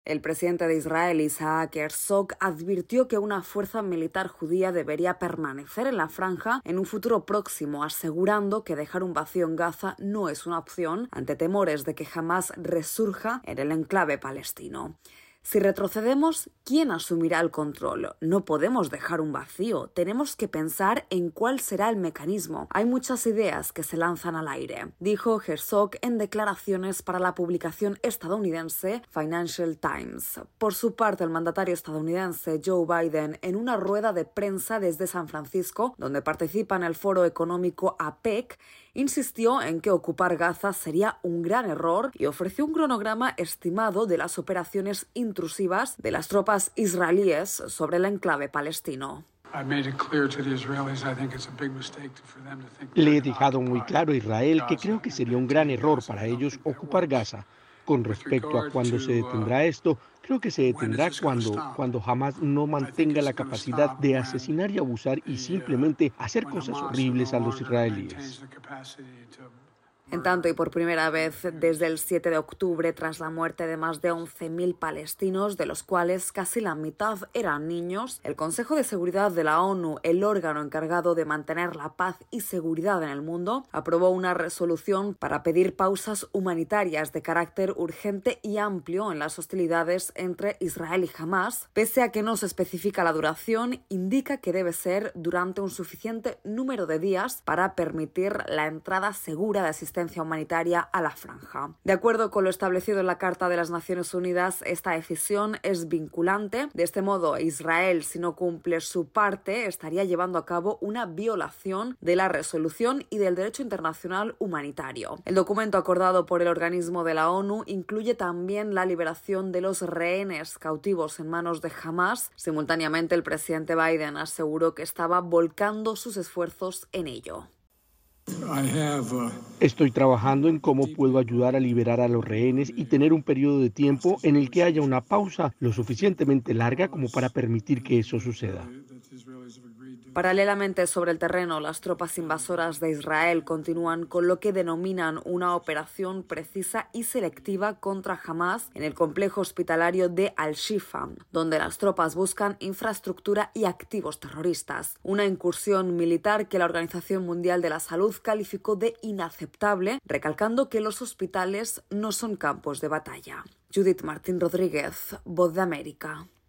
El presidente de Israel, Isaac Herzog, advirtió que una fuerza militar judía debería permanecer en la franja en un futuro próximo, asegurando que dejar un vacío en Gaza no es una opción ante temores de que Hamás resurja en el enclave palestino. Si retrocedemos, ¿quién asumirá el control? No podemos dejar un vacío. Tenemos que pensar en cuál será el mecanismo. Hay muchas ideas que se lanzan al aire, dijo Herzog en declaraciones para la publicación estadounidense Financial Times. Por su parte, el mandatario estadounidense Joe Biden, en una rueda de prensa desde San Francisco, donde participa en el foro económico APEC, insistió en que ocupar Gaza sería un gran error y ofreció un cronograma estimado de las operaciones intrusivas de las tropas israelíes sobre el enclave palestino. Le he dejado muy claro a Israel que creo que sería un gran error para ellos ocupar Gaza. Con respecto a cuándo se detendrá esto, creo que se detendrá cuando Hamás no mantenga la capacidad de asesinar y abusar y simplemente hacer cosas horribles a los israelíes. En tanto, y por primera vez desde el 7 de octubre, tras la muerte de más de 11.000 palestinos, de los cuales casi la mitad eran niños, el Consejo de Seguridad de la ONU, el órgano encargado de mantener la paz y seguridad en el mundo, aprobó una resolución para pedir pausas humanitarias de carácter urgente y amplio en las hostilidades entre Israel y Hamás. Pese a que no se especifica la duración, indica que debe ser durante un suficiente número de días para permitir la entrada segura de asistencia humanitaria a la franja. De acuerdo con lo establecido en la Carta de las Naciones Unidas, esta decisión es vinculante. De este modo, Israel, si no cumple su parte, estaría llevando a cabo una violación de la resolución y del derecho internacional humanitario. El documento acordado por el organismo de la ONU incluye también la liberación de los rehenes cautivos en manos de Hamás. Simultáneamente, el presidente Biden aseguró que estaba volcando sus esfuerzos en ello. Estoy trabajando en cómo puedo ayudar a liberar a los rehenes y tener un periodo de tiempo en el que haya una pausa lo suficientemente larga como para permitir que eso suceda. Paralelamente, sobre el terreno, las tropas invasoras de Israel continúan con lo que denominan una operación precisa y selectiva contra Hamás en el complejo hospitalario de Al-Shifa, donde las tropas buscan infraestructura y activos terroristas. Una incursión militar que la Organización Mundial de la Salud calificó de inaceptable, recalcando que los hospitales no son campos de batalla. Judith Martín Rodríguez, Voz de América.